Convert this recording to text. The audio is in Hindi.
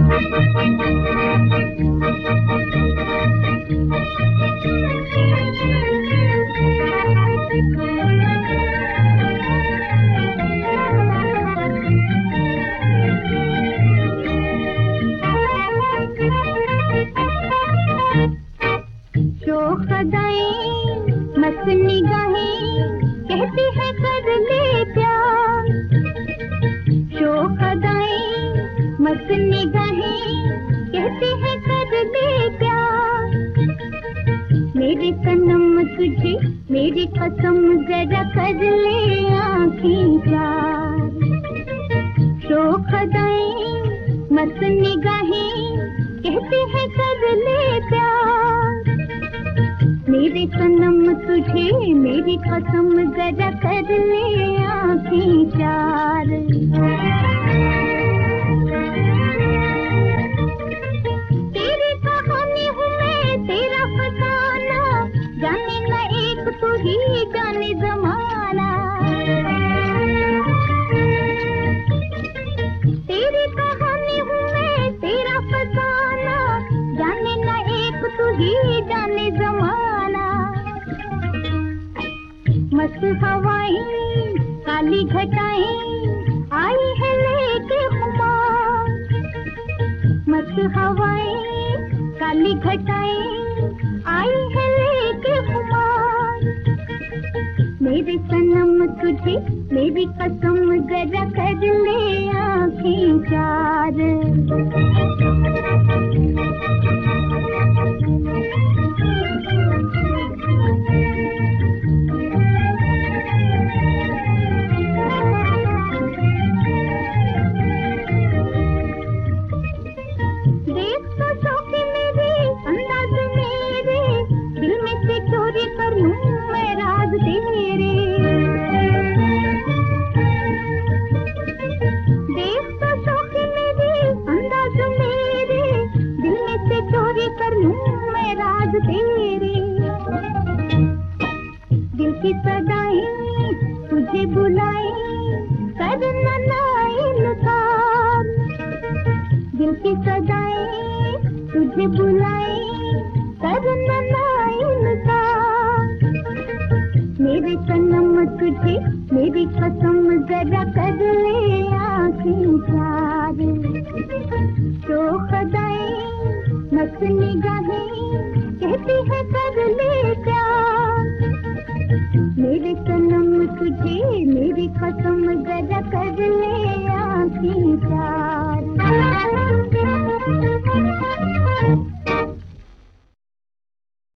मस्त निगाहें कहती है कर ले प्यार, शोख अदाएं मस्त निगाहें कहती है कर ले प्यार। मेरे सनम तुझे मेरी कसम जरा कर ले आँखें चार, शोख अदाएं मस्त निगाहें कहती है कर ले प्यार। मेरे सनम तुझे मेरी कसम जरा कर ले आँखें चार। तेरी कहानी हूँ मैं तेरा फसाना, जाने न एक तू ही जाने जमाना। तेरी कहानी हूँ मैं तेरा फसाना, जाने न एक तू ही जाने जमाना। मस्त हवाएं काली घटाएं आई है लेके खुमार, मस्त हवाएं काली घटाएं आई है लेके खुमार। मेरे सनम तुझे मेरी कसम जरा कर ले आँखें चार। चोरी कर लूं मैं राज तेरे, देख तो शौकी मेरी अंदाज मेरे, दिल में से चोरी कर लूं मैं राज तेरे। दिल की सदाएं तुझे बुलाए करना ना इनकार, दिल की सदाएं तुझे बुलाए करना ना इनकार। मेरे सनम तुझे मेरी कसम जरा कर ले आँखें चार, शोख अदाएं मस्त निगाहें कहती है कर ले प्यार। मेरे सनम तुझे मेरी कसम जरा कर ले आँखें चार।